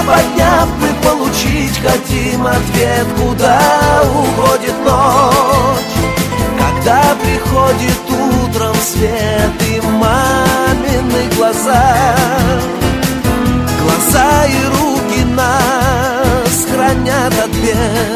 подняв, мы получить хотим ответ, куда уходит ночь. Когда приходит утром свет и мамины глаза, глаза и руки нас хранят от бед.